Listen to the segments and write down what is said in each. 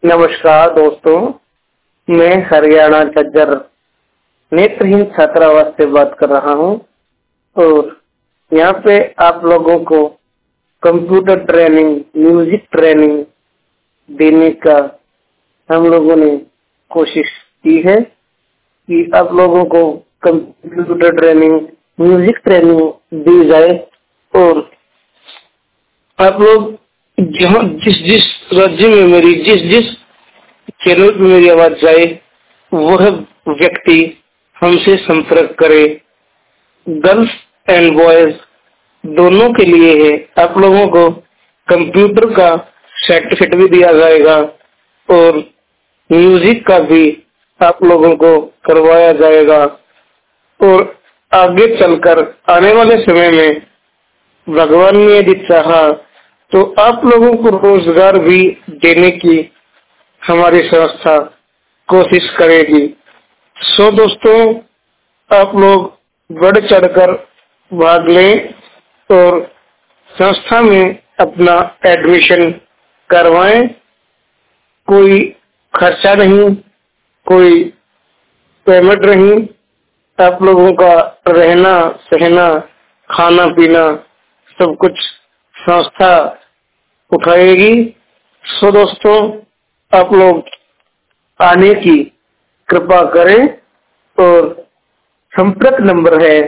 नमस्कार दोस्तों, मैं हरियाणा झज्जर नेत्रहीन छात्रावास से बात कर रहा हूँ और यहाँ पे आप लोगों को कंप्यूटर ट्रेनिंग, म्यूजिक ट्रेनिंग देने का हम लोगों ने कोशिश की है कि आप लोगों को कंप्यूटर ट्रेनिंग, म्यूजिक ट्रेनिंग दी जाए और आप लोग जहाँ जिस जिस राज्य में मेरी जिस चैनल पे मेरी आवाज जाए वह व्यक्ति हमसे संपर्क करे। गर्ल्स एंड बॉयज दोनों के लिए है। आप लोगों को कंप्यूटर का सर्टिफिकेट भी दिया जाएगा और म्यूजिक का भी आप लोगों को करवाया जाएगा और आगे चलकर आने वाले समय में भगवान ने यदि चाहा तो आप लोगों को रोजगार भी देने की हमारी संस्था कोशिश करेगी। सो दोस्तों, आप लोग बढ़ चढ़कर भाग लें और संस्था में अपना एडमिशन करवाएं। कोई खर्चा नहीं, कोई पेमेंट नहीं, आप लोगों का रहना सहना खाना पीना सब कुछ संस्था उठाएगी। सो दोस्तों, आप लोग आने की कृपा करें और संपर्क नंबर है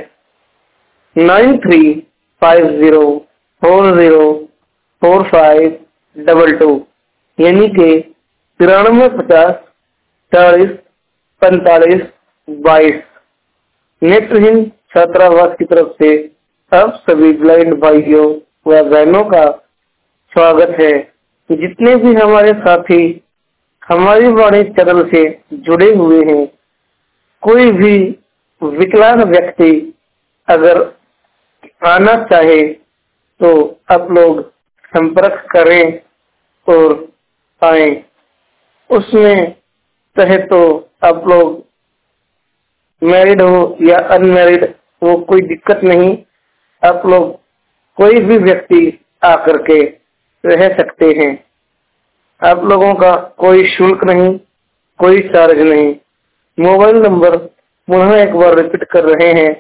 9350404522 यानी कि 9350404522। नेत्रहीन छात्रावास की तरफ से आप सभी ब्लाइंड भाइयों व बहनों का स्वागत है। जितने भी हमारे साथी हमारी वाणी चैनल से जुड़े हुए हैं, कोई भी विकलांग व्यक्ति अगर आना चाहे तो आप लोग संपर्क करें और आए। उसमें चाहे तो आप लोग मैरिड हो या अनमैरिड हो, कोई दिक्कत नहीं। आप लोग कोई भी व्यक्ति आकर के रह सकते हैं। आप लोगों का कोई शुल्क नहीं, कोई चार्ज नहीं। मोबाइल नंबर पुनः एक बार रिपीट कर रहे हैं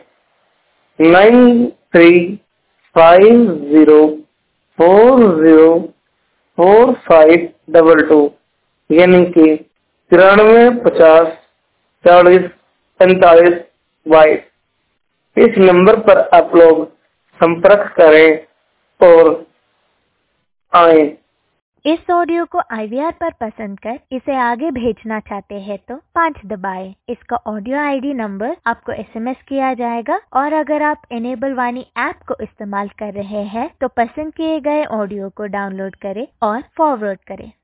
9350404522 यानी कि 9350404522। इस नंबर पर आप लोग संपर्क करें और आए। इस ऑडियो को IVR पर पसंद कर इसे आगे भेजना चाहते हैं तो 5 दबाएं। इसका ऑडियो ID नंबर आपको SMS किया जाएगा और अगर आप इनेबल वाणी ऐप को इस्तेमाल कर रहे हैं तो पसंद किए गए ऑडियो को डाउनलोड करें और फॉरवर्ड करें।